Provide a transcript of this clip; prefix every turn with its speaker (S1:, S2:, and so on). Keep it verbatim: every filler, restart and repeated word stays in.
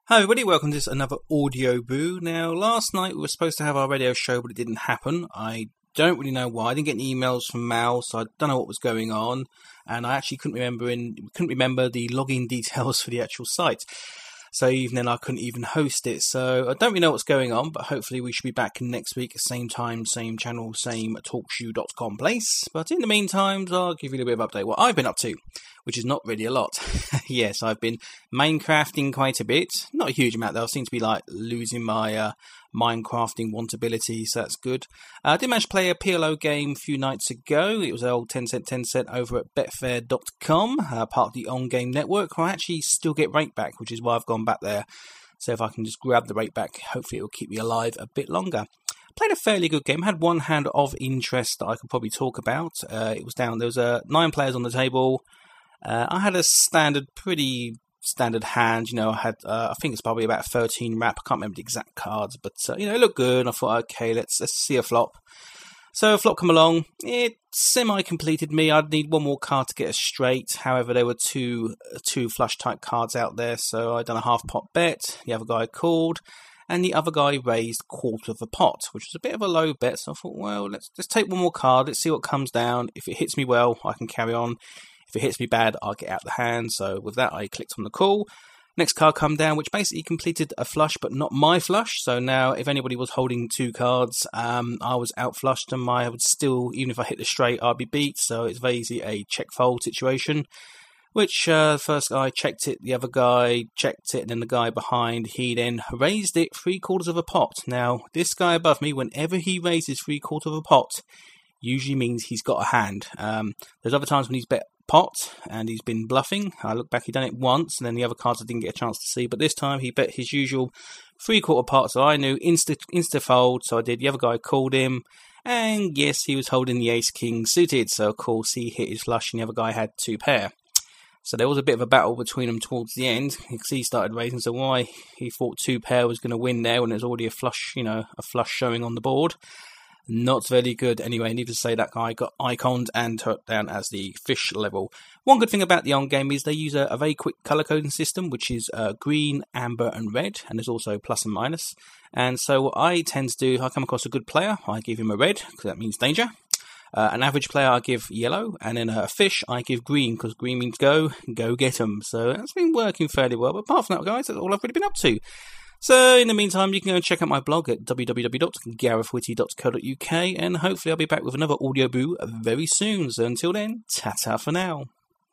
S1: Hi everybody, welcome to this another Audio Boo. Now, last night we were supposed to have our radio show, but it didn't happen. I don't really know why. I didn't get any emails from Mal, so I don't know what was going on. And I actually couldn't remember in, couldn't remember the login details for the actual site. So even then I couldn't even host it. So I don't really know what's going on, but hopefully we should be back next week, same time, same channel, same talkshoe dot com place. But in the meantime, I'll give you a little bit of update what I've been up to, which is not really a lot. Yes, I've been Minecrafting quite a bit. Not a huge amount though. I seem to be like losing my uh, Minecrafting wantability, so that's good. Uh, I did manage to play a P L O game a few nights ago. It was an old ten cent ten cent over at betfair dot com, uh, part of the On Game network, where I actually still get rate back, which is why I've gone back there. So if I can just grab the rate back, hopefully it will keep me alive a bit longer. Played a fairly good game. Had one hand of interest that I could probably talk about. Uh, it was down. There was uh, nine players on the table. Uh, I had a standard, pretty standard hand. You know, I had, uh, I think it's probably about thirteen wrap. I can't remember the exact cards, but uh, you know, it looked good. And I thought, okay, let's let's see a flop. So a flop come along. It semi-completed me. I'd need one more card to get a straight. However, there were two two flush type cards out there, so I done a half pot bet. The other guy called, and the other guy raised quarter of a pot, which was a bit of a low bet. So I thought, well, let's just take one more card. Let's see what comes down. If it hits me well, I can carry on. If it hits me bad, I'll get out the hand. So with that, I clicked on the call. Next card come down, which basically completed a flush, but not my flush. So now, if anybody was holding two cards, um, I was out flushed, and my I would still, even if I hit the straight, I'd be beat. So it's basically a check fold situation. Which uh, the first guy checked it, the other guy checked it, and then the guy behind, he then raised it three quarters of a pot. Now, this guy above me, whenever he raises three quarters of a pot, usually means he's got a hand. Um, there's other times when he's bet pot and he's been bluffing. I look back, he done it once, and then the other cards I didn't get a chance to see. But this time he bet his usual three quarter pot, so I knew insta insta fold. So I did. The other guy called him, and yes, he was holding the ace king suited. So of course he hit his flush, and the other guy had two pair. So there was a bit of a battle between them towards the end. He started raising, so why he thought two pair was going to win there when there's already a flush, you know, a flush showing on the board. Not very good. Anyway, needless to say, that guy got iconed and turned down as the fish level. One good thing about the On Game is they use a, a very quick color coding system, which is uh, green, amber, and red, and there's also plus and minus. And so what I tend to do, if I come across a good player, I give him a red, because that means danger. Uh, an average player, I give yellow, and then a fish, I give green, because green means go, go get 'em. So that's been working fairly well. But apart from that, guys, that's all I've really been up to. So in the meantime, you can go and check out my blog at w w w dot gareth whitty dot co dot u k, and hopefully I'll be back with another Audio Boo very soon. So until then, ta-ta for now.